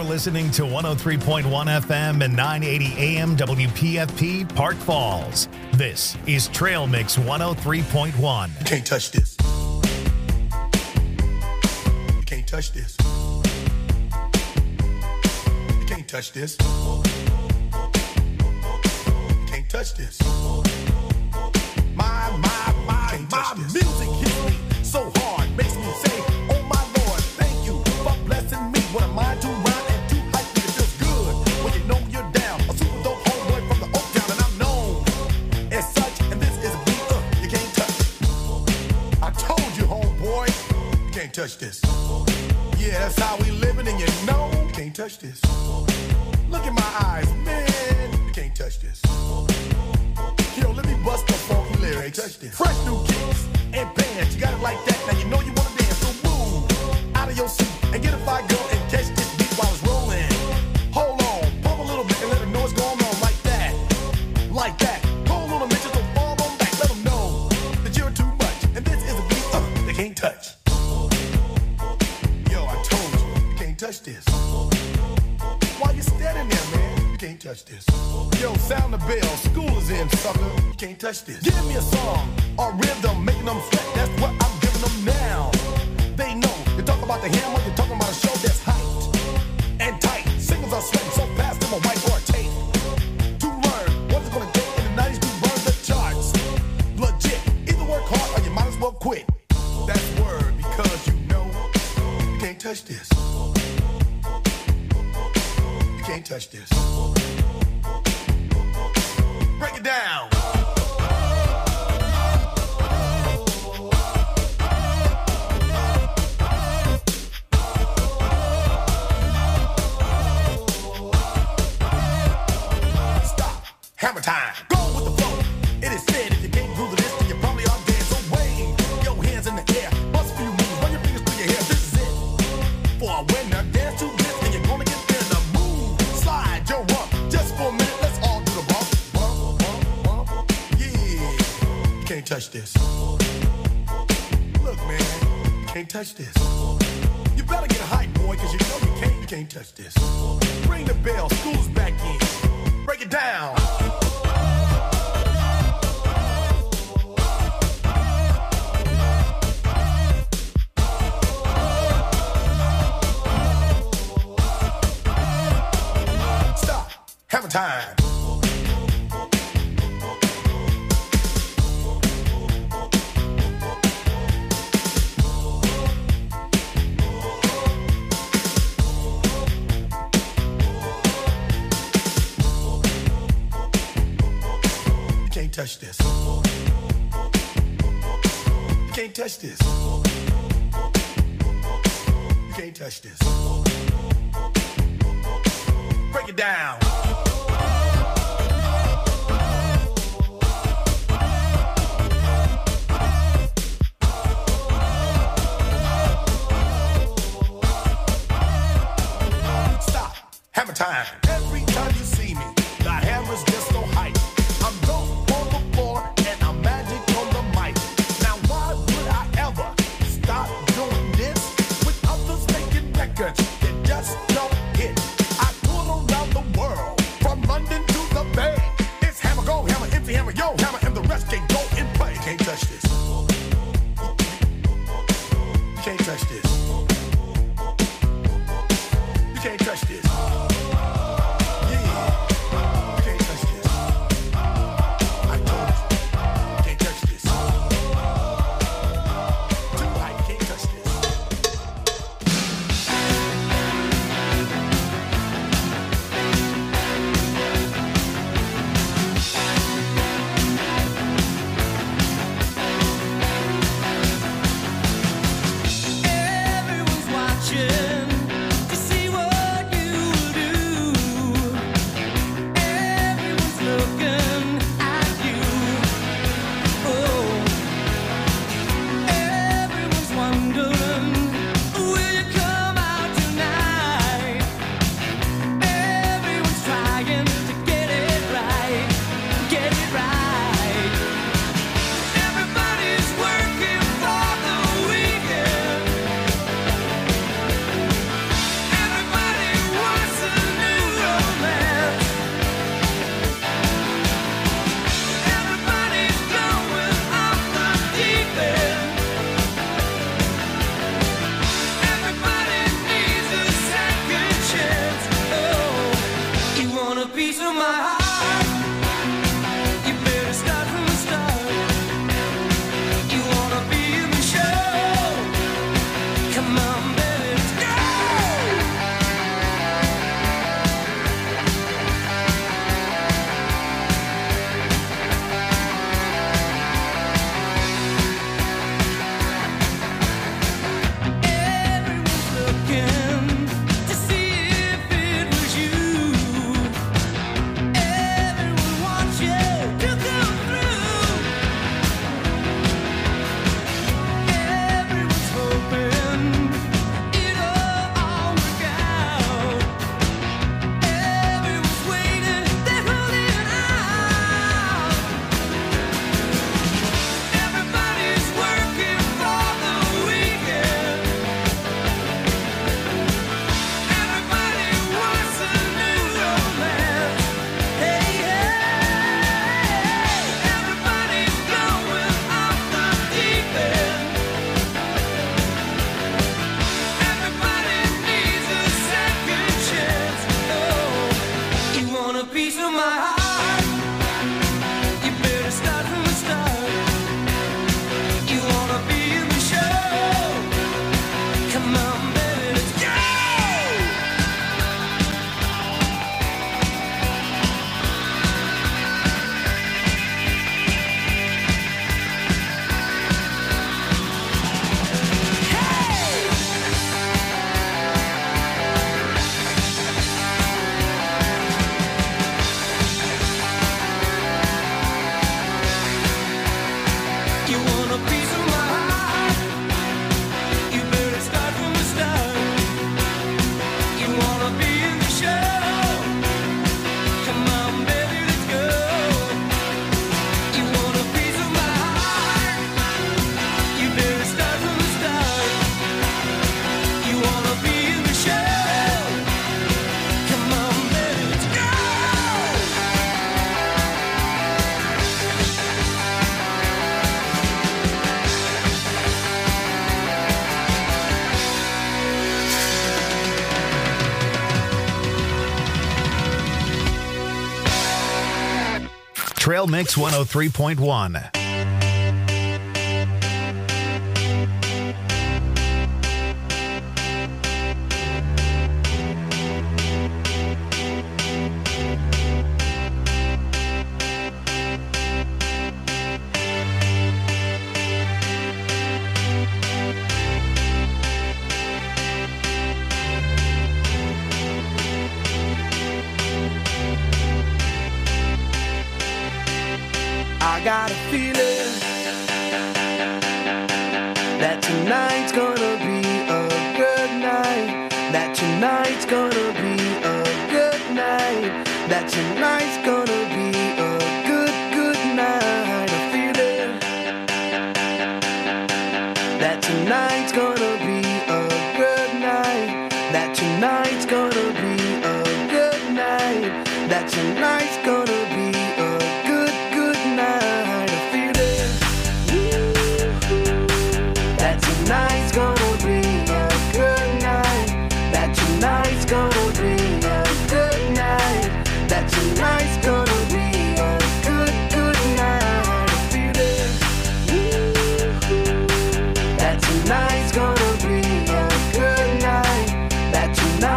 listening to 103.1 FM and 980 AM WPFP Park Falls. This is Trail Mix 103.1. You can't touch this. You can't touch this. You can't touch this. You can't touch this. My music hits me so hard, makes me say, oh my Lord, thank you for blessing me. What am I to rhyme and to hype me? It feels good when you know you're down. A super dope homeboy from the Oak Town, and I'm known as such. And this is a beat you can't touch. I told you, homeboy, you can't touch this. Yeah, that's how we living, and you know you can't touch this. Look in my eyes, man, you can't touch this. Yo, let me bust the funky lyrics. Fresh new kicks and bands, you got it like that. Now you know you wanna dance, so move out of your seat and get a fire girl and catch this beat while it's rolling. Hold on, pump a little bit and let them know what's going on like that, like that. Go a little bit, just don't fall on back. Let them know that you're too much, and this is a beat they can't touch. Yo, I told you, you can't touch this. Why you standing there, man? You can't touch this. Yo, sound the bell, school is in, sucker. You can't touch this. Give me a song or rhythm, making them sweat. That's what I'm giving them now. They know. You talk about the hammer, you're talking about a show that's hyped and tight. Singles are sweating so fast, them a white or a tape. To learn what it's gonna take in the 90s to burn the charts. Legit. Either work hard or you might as well quit. That's word, because you know you can't touch this. You can't touch this. Break it down. Stop. Hammer time. Go with the flow. It is said if you can't groove to this, then you probably are dead. So wave your hands in the air. Bust a few moves. Run your fingers through your hair. This is it. For a winner, dance to this, and you're gonna get there. The move. Slide your rump. Just for a minute, let's all do the bump. Bump, bump, bump. Yeah. You can't touch this. Look, man. You can't touch this. You better get hype, boy, because you know you can't touch this. Ring the bell. School's back in. Break it down. Stop. Hammer time. You can't touch this. You can't touch this. You can't touch this. Break it down. Stop. Hammer time. Every time you see me, the hammer's just so hype. I'm dope on the floor and I'm magic on the mic. Now why would I ever stop doing this with others making records that just don't hit? I tour around the world, from London to the Bay. It's hammer, go hammer, empty hammer, yo hammer, and the rest can go and play. You can't touch this. You can't touch this. You can't touch this. Yeah. You can't touch this. I told you. You can't touch this. Too high, you can't touch this. Trail Mix 103.1. I got a feeling that tonight's gonna be a good night. That tonight's gonna be a good night. That tonight's gonna be a good night. A feeling that tonight's gonna be a good night. That tonight's gonna be a good night. That tonight's gonna be a good night. A feeling that tonight's gonna be a good night. That tonight's gonna be a good night. That tonight's gonna be a good night. A feeling that tonight's gonna be a good night. That tonight's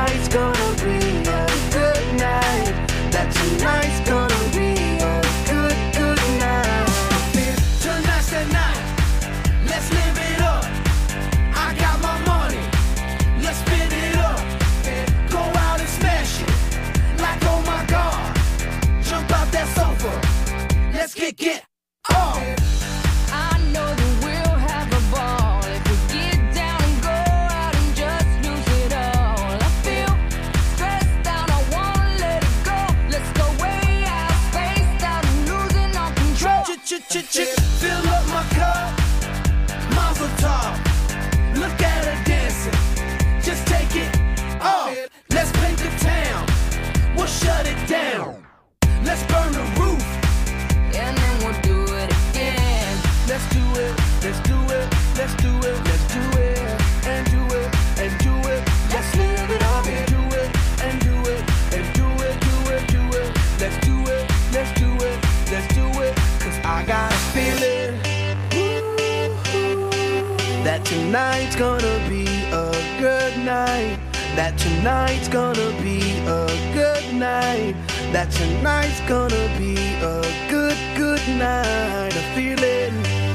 that tonight's gonna be a good night, that tonight's gonna be a good, good night. I feel it.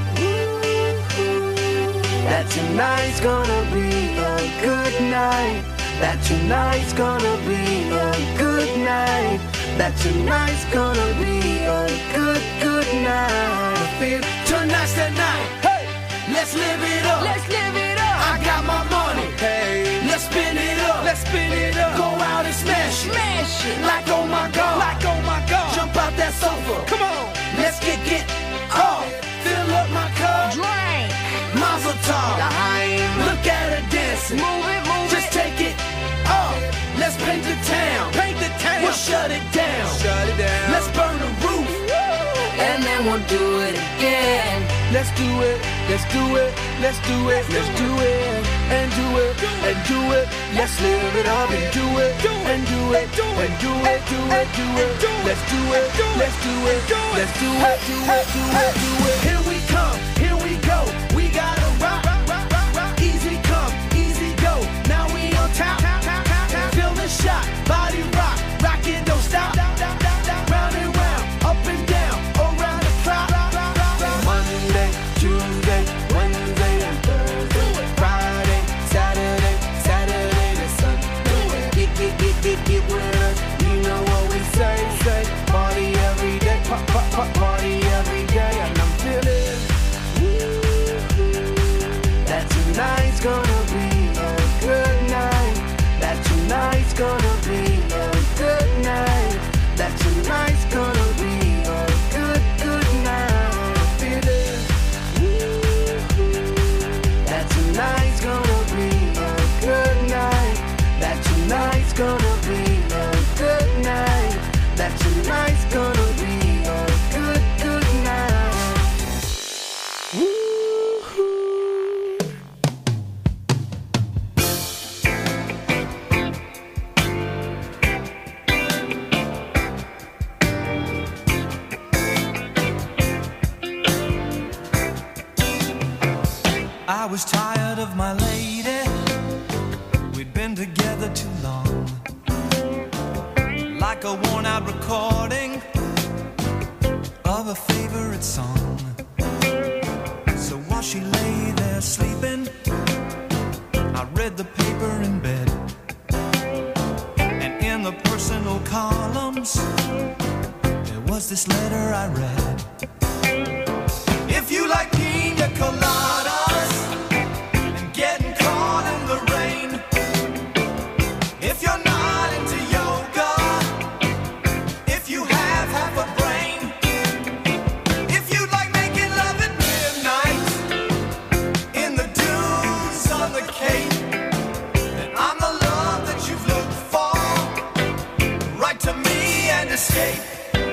That tonight's gonna be a good night, that tonight's gonna be a good night, that tonight's gonna be a good, good night. I feel tonight's the night. Hey, let's live it up. Let's live it up. I got my money. Hey, let's spin it up. Let's spin it up. Go out and smash it. Smash it. Like oh my God. Like oh my God. Jump out that sofa. Come on. Let's get off. Fill up my cup. Drink. Mazel tov. Look at her dancing. Move it, move it. Just take it off. Let's paint the town. Paint the town. We'll shut it down. Shut it down. Let's burn the roof. And then we'll do it again. Let's do it. Let's do it. Let's do it. Let's do it. And do it. And do it. Let's live it up and do it. And do it. And do it. Do it. Do it. Let's do it. Let's do it. Let's do it. Do it. Do it. Do it. Here we come. Here we go. We gotta rock. Easy come. Easy go. Now we on top. Feel the shot. Body rock. Rock it. Don't stop. Round and round. Up and down. Around the clock. Monday, Tuesday, Wednesday, and Thursday. Friday, Saturday, Saturday to Sunday. Get with us. You know what we say. Party every day. Party every day. And I'm feeling that tonight's gonna be a good night. That tonight's gonna be a good night. That tonight's gonna be a good, good night. I feel it. That tonight's gonna be a good night. That tonight's gonna be a good night. That tonight's gonna be a good, good night. I was tired of my lady. We'd been together too long, like a worn-out recording of a favorite song. So while she lay there sleeping, I read the paper in bed, and in the personal columns there was this letter I read. If you like pina coladas and getting caught in the rain, if you're not into yoga, if you have half a brain, if you like making love at midnight in the dunes on the Cape, then I'm the love that you've looked for. Write to me and escape.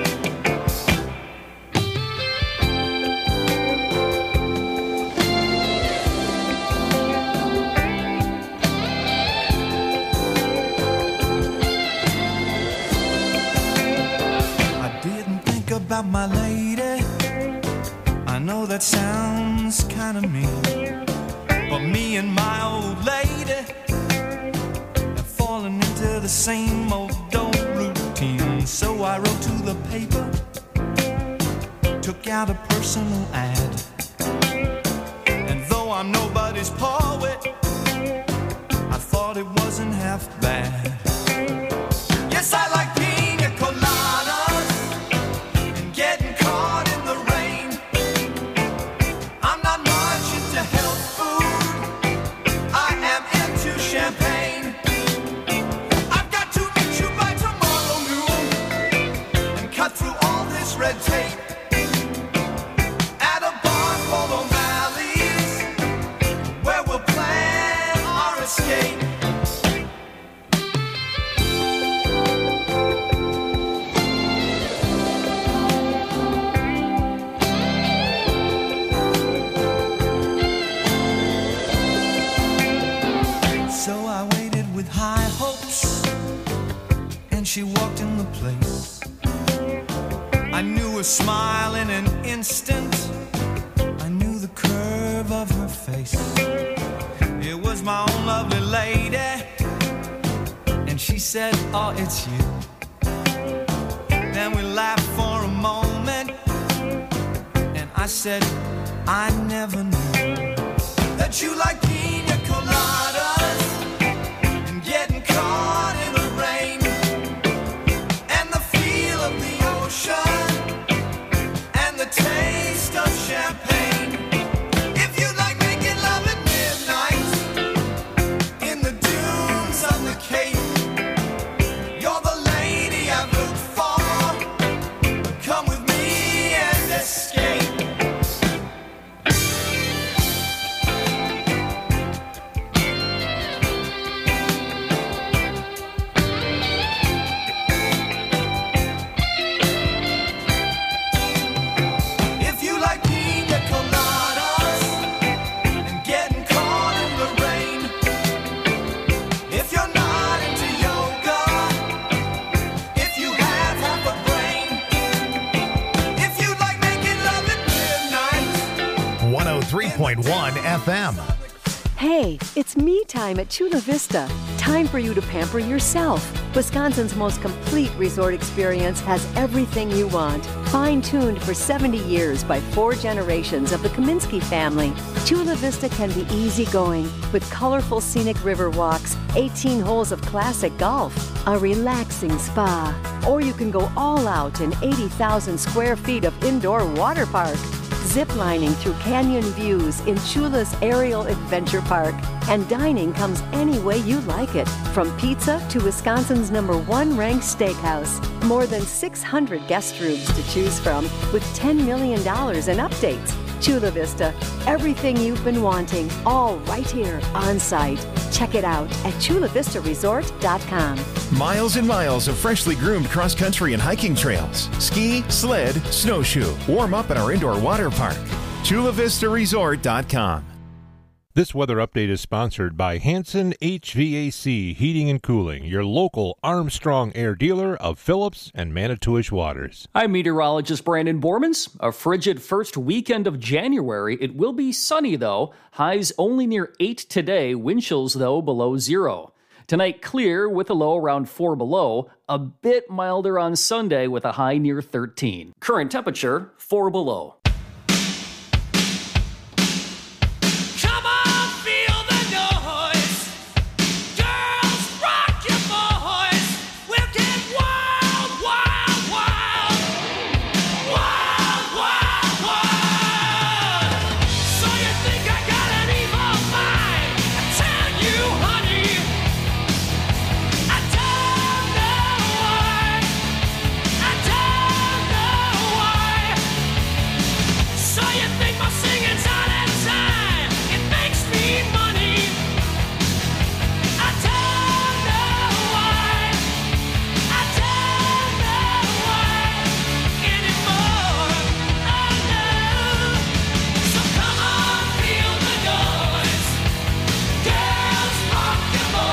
About my lady, I know that sounds kind of mean, but me and my old lady have fallen into the same old routine. So I wrote to the paper, took out a personal ad, and though I'm nobody's poet, I thought it wasn't half bad. Yes, I like pina coladas, getting caught in the rain. I'm not much into health food, I am into champagne. I've got to meet you by tomorrow noon and cut through all this red tape at a bar called O'Malley's, where we'll plan our escape. She walked in the place. I knew her smile in an instant. I knew the curve of her face. It was my own lovely lady, said, oh, it's you. Then we laughed for a moment, and I said, I never knew that you like pina coladas and getting caught in the rain and the feel of the ocean and the taste of champagne. If you like making love at midnight in the dunes of the Cape, you're the lady I've looked for. Come with me and escape. If you like pina coladas and getting caught in the rain, if you're not into yoga, if you have half a brain, if you like making love at midnight. 103.1 FM. Hey, it's me time at Chula Vista. Time for you to pamper yourself. Wisconsin's most complete resort experience has everything you want. Fine-tuned for 70 years by 4 generations of the Kaminsky family, Chula Vista can be easygoing with colorful scenic river walks, 18 holes of classic golf, a relaxing spa, or you can go all out in 80,000 square feet of indoor water park. Ziplining through canyon views in Chula's Aerial Adventure Park. And dining comes any way you like it, from pizza to Wisconsin's #1 ranked steakhouse. More than 600 guest rooms to choose from, with $10 million in updates. Chula Vista, everything you've been wanting, all right here on site. Check it out at chulavistaresort.com. Miles and miles of freshly groomed cross-country and hiking trails. Ski, sled, snowshoe. Warm up at our indoor water park. chulavistaresort.com. This weather update is sponsored by Hanson HVAC Heating and Cooling, your local Armstrong Air dealer of Phillips and Manitowish Waters. I'm meteorologist Brandon Bormans. A frigid first weekend of January. It will be sunny, though. Highs only near 8 today. Wind chills, though, below 0. Tonight, clear with a low around 4 below. A bit milder on Sunday with a high near 13. Current temperature, 4 below. Girls rock your boys.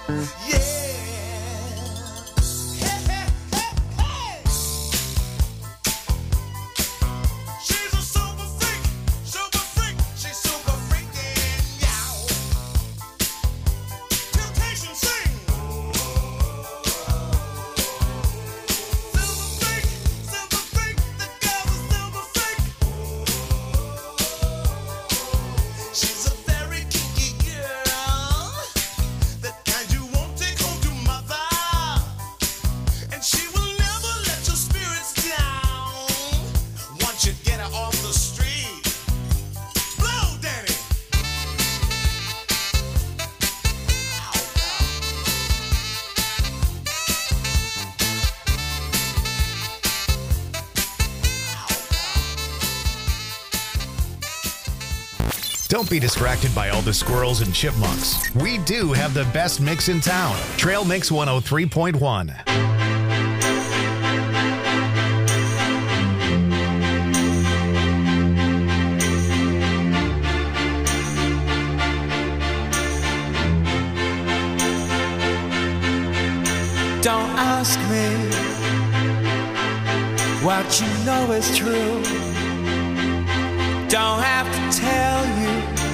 Don't be distracted by all the squirrels and chipmunks. We do have the best mix in town. Trail Mix 103.1. Don't ask me what you know is true. Don't have to tell you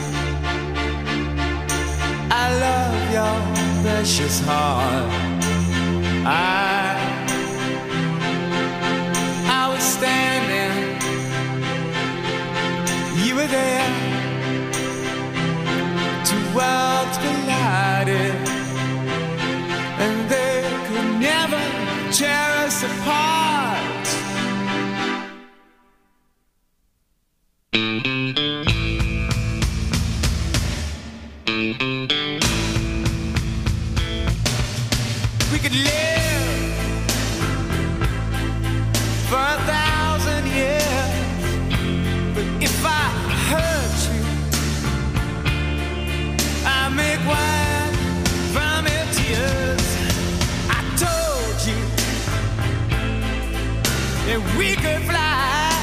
I love your precious heart. I was standing, you were there. Two worlds collided, and they could never tear us apart. We could live for 1,000 years, but if I hurt you, I make wine from your tears. I told you that we could fly,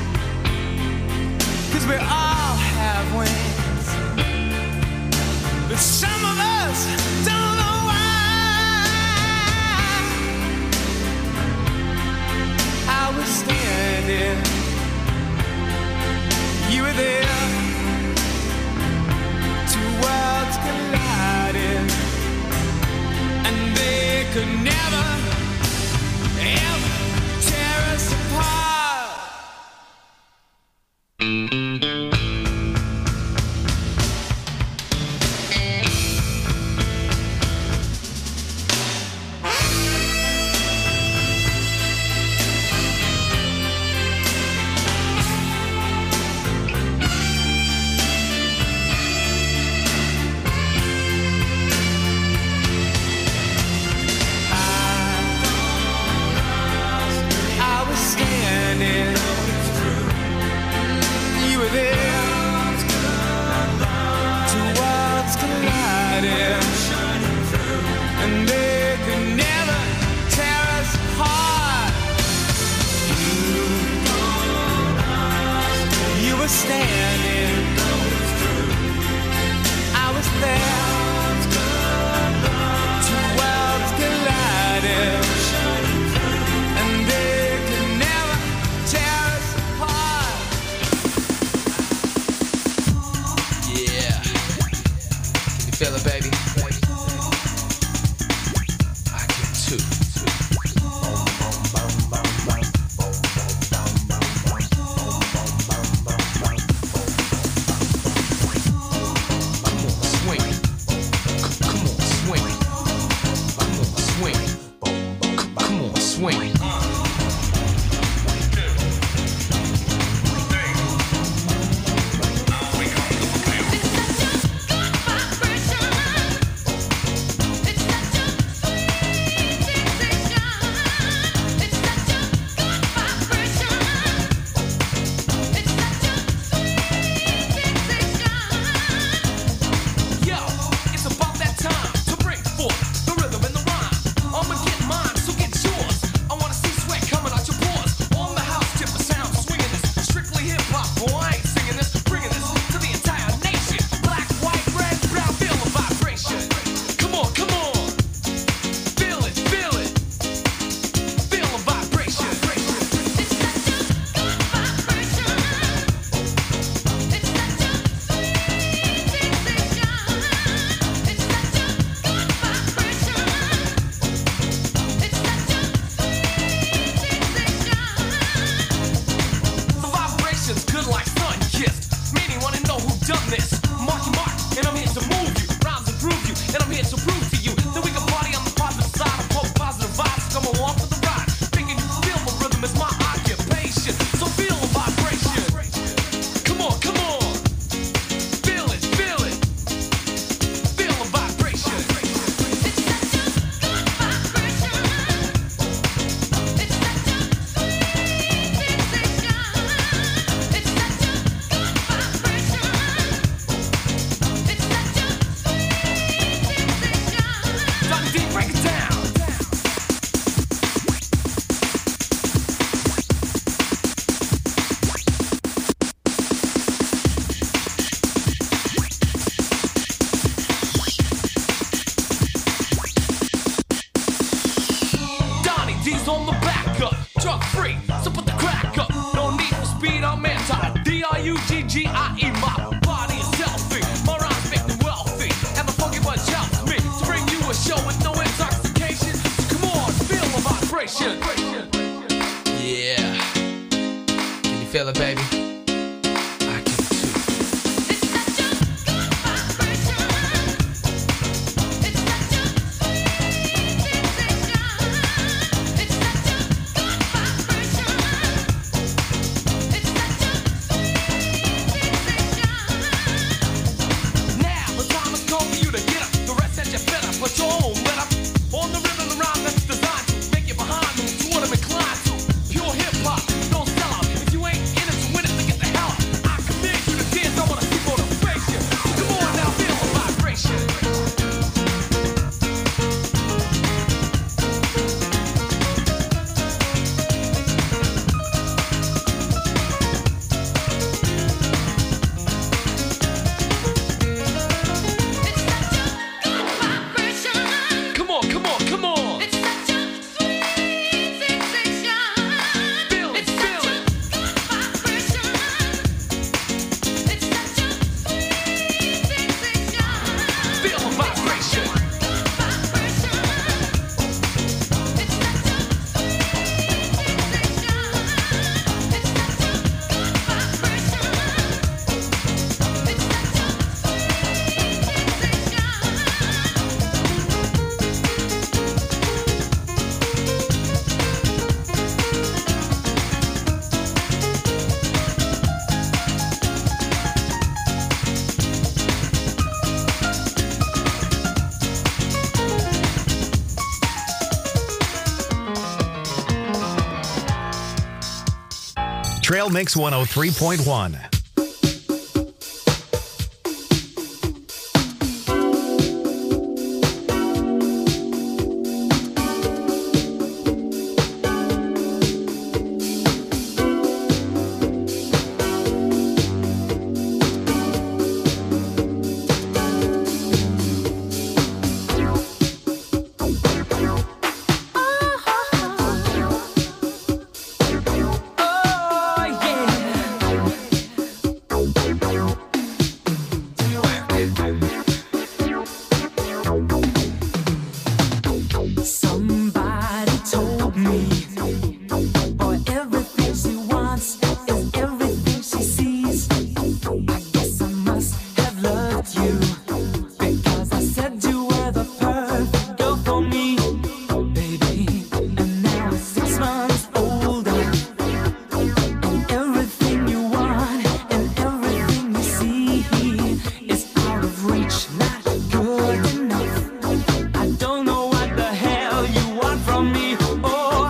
'cause we all have wings, but some of us don't know why. I was standing, you were there. Two worlds collided, and they could never, ever tear us apart. This is just good vibration. break it down. Donnie D's on the back up, drug free, so put the crack up. No need for speed, I'm anti. D-R-U-G-G-I-E, my body is healthy, my rhymes make me wealthy, and the funky bunch helps me to bring you a show with no intoxication. So come on, feel the vibration. Yeah, can you feel it, baby? I can too. It's such a good vibration. It's such a sweet sensation. It's such a good vibration. It's such a sweet sensation. Now the time has come for you to get up. The rest that you fed up, but your own let up. On the rhythm, the rhyme that's designed to make you behind them, to what I'm inclined to. Pure hip hop, don't sell out. If you ain't in it to win it, then get the hell out. I command you to dance, I wanna see motivation. So come on now, feel the vibration. It's such a good vibration. Come on, come on, come on. It's such a sweet sensation. Feel it, It's such feel a it. good vibration. It's such a sweet sensation. Feel the vibration. Good vibration. It's such a sweet sensation. It's such a good vibration. It's such a Trail Mix 103.1. Somebody told me, boy, everything she wants is everything she sees. I guess I must have loved you because I said you were the perfect girl for me, baby. And now it's 6 months older, and everything you want and everything you see is out of reach, not good enough. I don't know what the hell you want from me. Oh,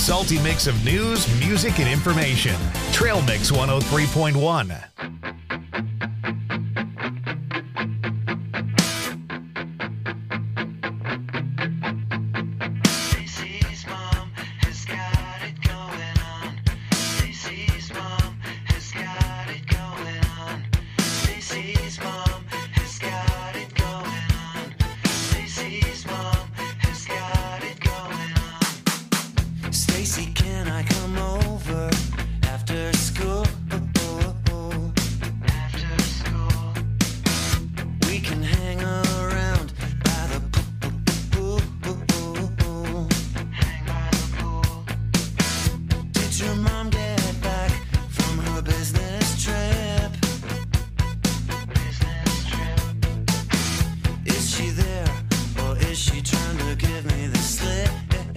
salty mix of news, music, and information. Trail Mix 103.1. Stacy, can I come over after school? After school, we can hang around by the pool. Hang by the pool. Did your mom get back from her business trip? Business trip. Is she there or is she trying to give me the slip?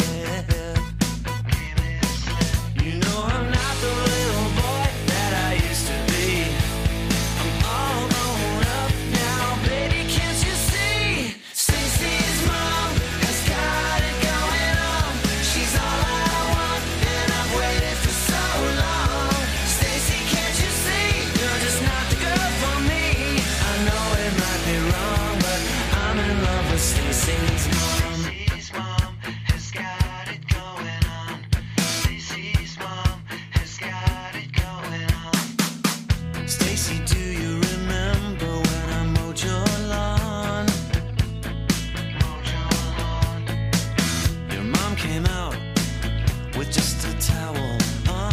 You know I'm not the little boy that I used to be. I'm all grown up now, baby, can't you see? Stacy's mom has got it going on. She's all I want, and I've waited for so long. Stacy, can't you see? You're just not the girl for me. I know it might be wrong, but I'm in love with Stacy's mom. Stacy's mom has got it going on. Stacy's mom has got it going on. Stacy, do you remember when I mowed your lawn? Mowed your lawn. Your mom came out with just a towel on.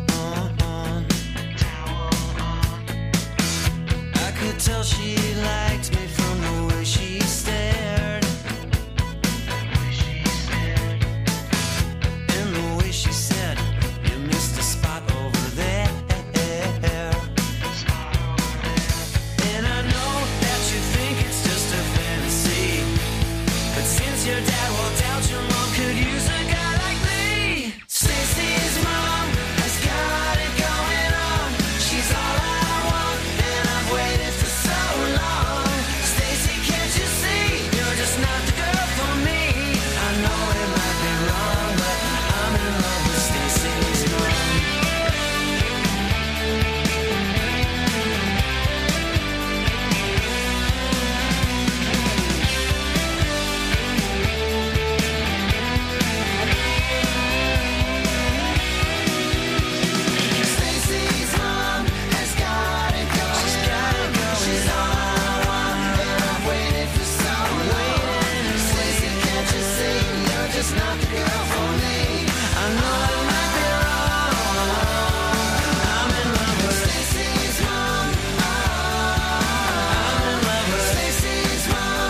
Towel on. I could tell she liked me from the way she stared. Way she stared. And the way she said, you missed a spot over there. Spot over there. And I know that you think it's just a fantasy, but since your dad walked out, your mom could use a guy like me. Stacy's mom has got it going on. She's all I want, and I've waited for so long. Stacy, can't you see? You're just not the girl for me. I know it might be wrong, but I'm in love with Stacy's mom. Stacy's mom has got it going. She's got it going. She's all I want, and I've waited for so long. Stacy, can't you see? You're just not the girl for me. I know it might be wrong. I'm in love with Stacy's mom. I'm in love with Stacy's mom.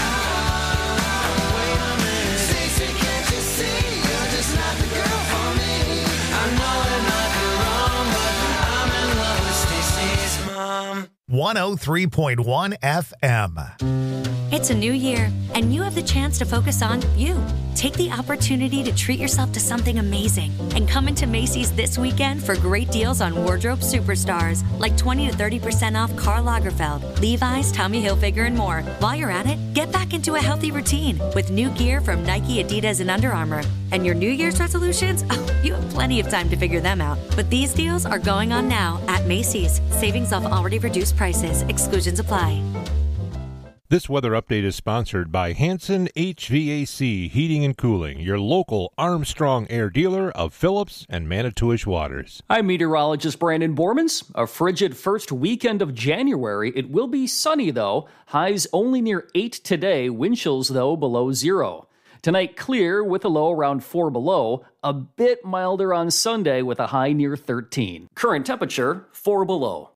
Wait a minute. Stacy, can't you see? You're just not the girl for me. I know it might be wrong, but I'm in love with Stacy's mom. 103.1 FM. It's a new year, and you have the chance to focus on you. Take the opportunity to treat yourself to something amazing and come into Macy's this weekend for great deals on wardrobe superstars like 20 to 30% off Karl Lagerfeld, Levi's, Tommy Hilfiger, and more. While you're at it, get back into a healthy routine with new gear from Nike, Adidas, and Under Armour. And your New Year's resolutions? Oh, you have plenty of time to figure them out. But these deals are going on now at Macy's. Savings off already reduced prices. Exclusions apply. This weather update is sponsored by Hanson HVAC Heating and Cooling, your local Armstrong Air dealer of Phillips and Manitowish Waters. I'm meteorologist Brandon Bormans. A frigid first weekend of January. It will be sunny, though. Highs only near 8 today. Wind chills, though, below 0. Tonight, clear with a low around 4 below. A bit milder on Sunday with a high near 13. Current temperature, 4 below.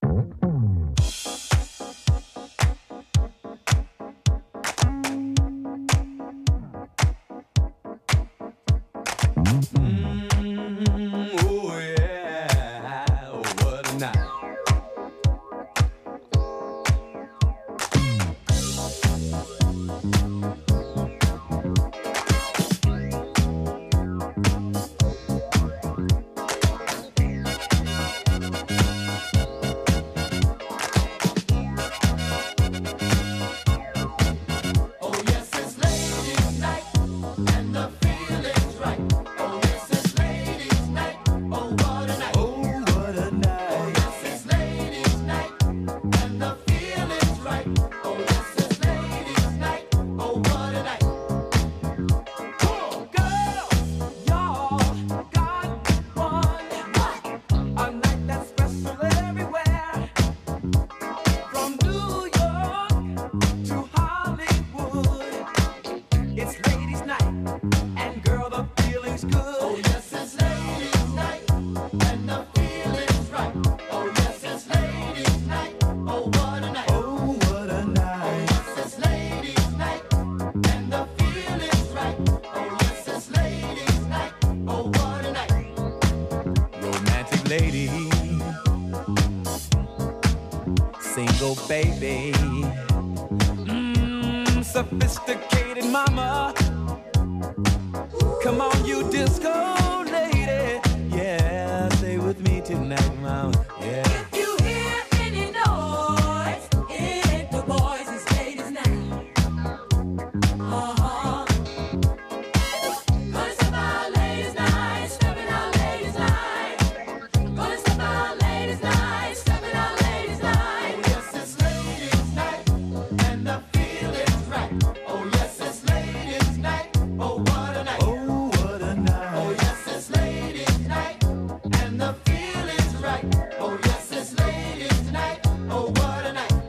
Oh yeah, oh, what a night. single baby. Sophisticated mama. Come on, you disco lady. Yeah, stay with me tonight, mama. Yeah. If you hear any noise, it's the boys and ladies night. Gonna step out ladies night, stepping out ladies night. Gonna step out ladies night, stepping out ladies night. Oh yes, it's ladies' night, and the feeling's right. Oh yes, it's ladies' night. Oh what a night. Oh, what a night. Oh yes, it's ladies' night, and the feeling's right. Oh yes, it's ladies' night. Oh what a night.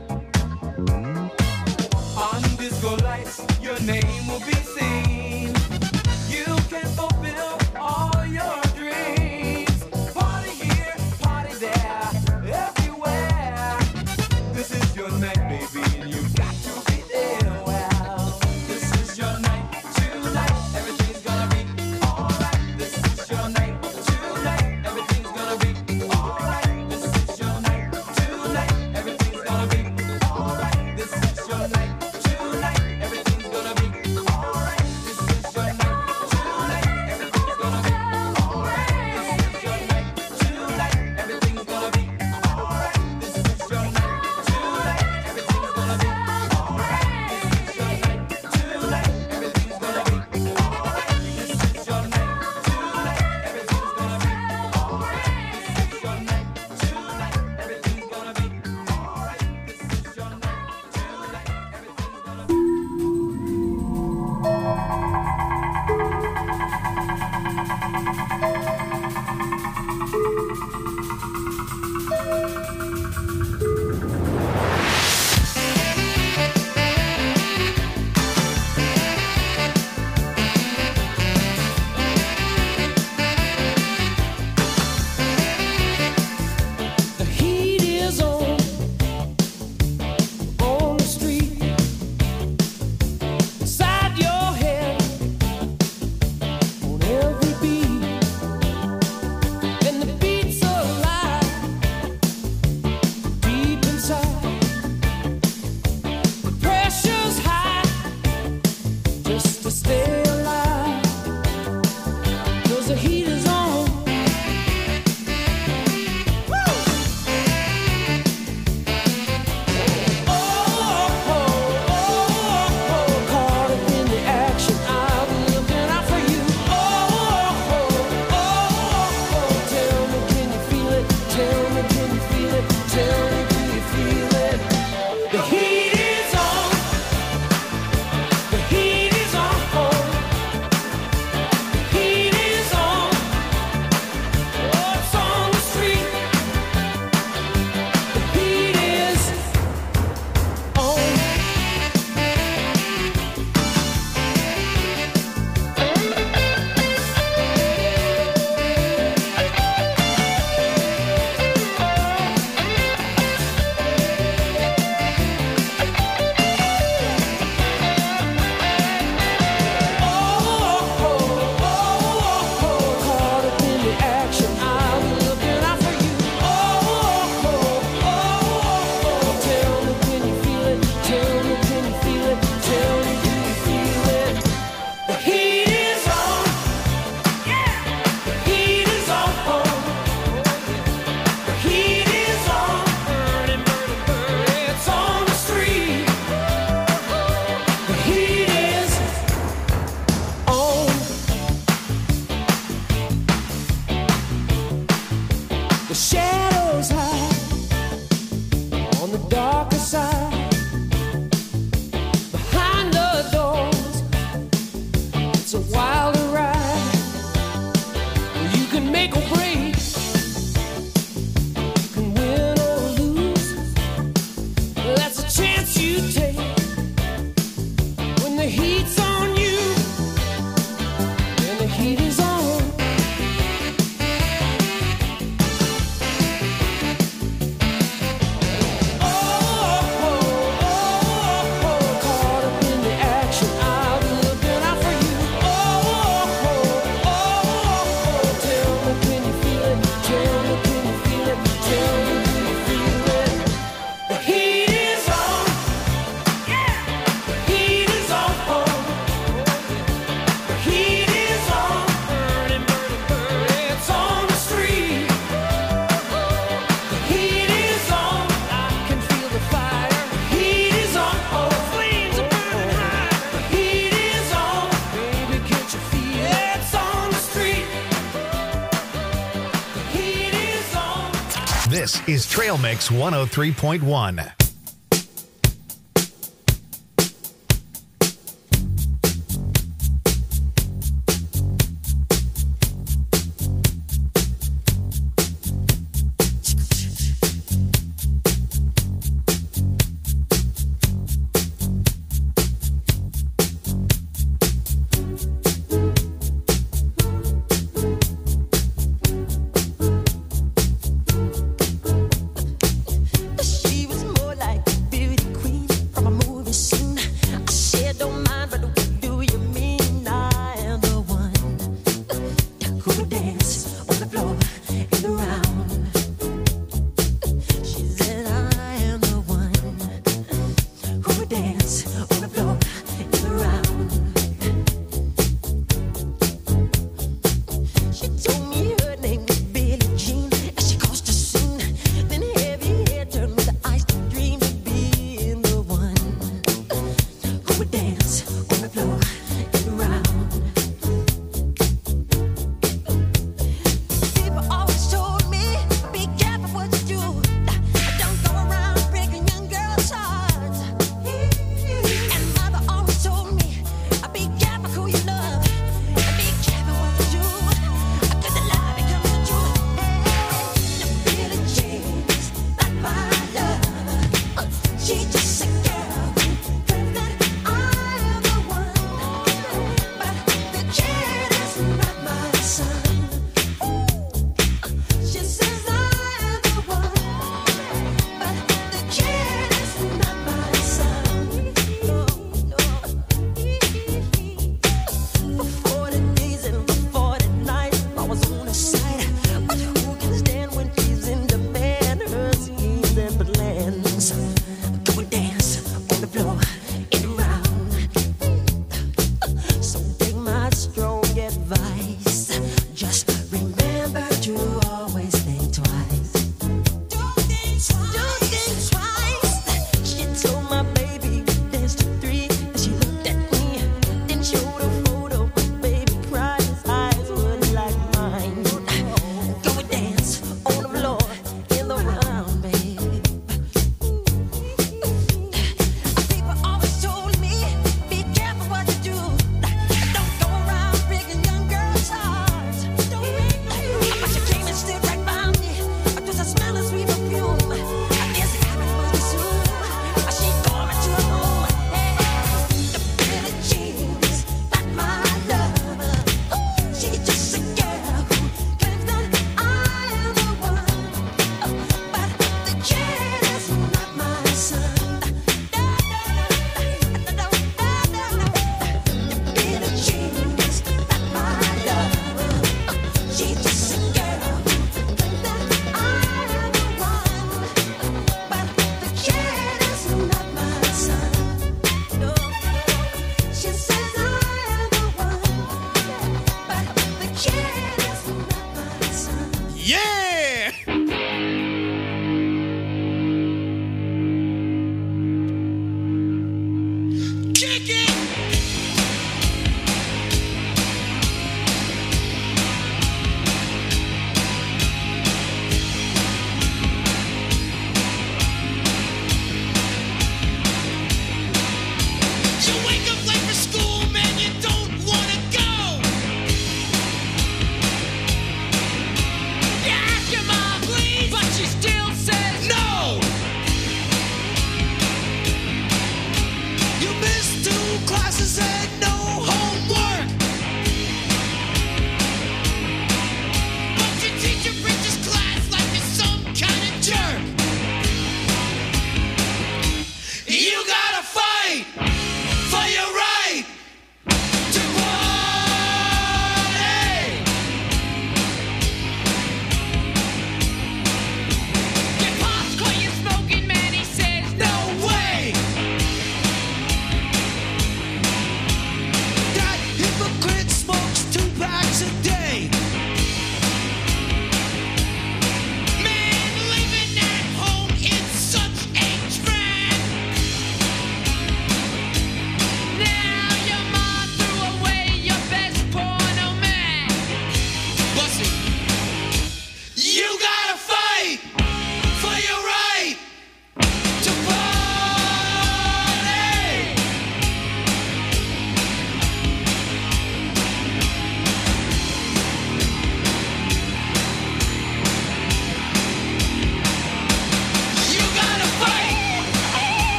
On disco lights, your name will be seen. You can fulfill all your dreams. Party here, party there, everywhere. This is your night, baby, and you've got to be there. Well, This is your night tonight. Everything's gonna be alright. This is your night tonight. Everything's gonna be alright. This is your night tonight. Everything's gonna be alright. This is your night tonight. Everything's gonna be alright. This is your night tonight. Everything's gonna be alright. This is your night tonight. Everything's gonna be alright. This is your night tonight. Everything's gonna be alright. This is your night tonight. Everything's gonna be alright. This is your night tonight. Everything's gonna be alright. This is your night tonight. Everything's gonna be alright. This is your night tonight. Everything's gonna be the heat is on the street. Inside your head, on every beat, and the beat's alive. This is Trail Mix 103.1.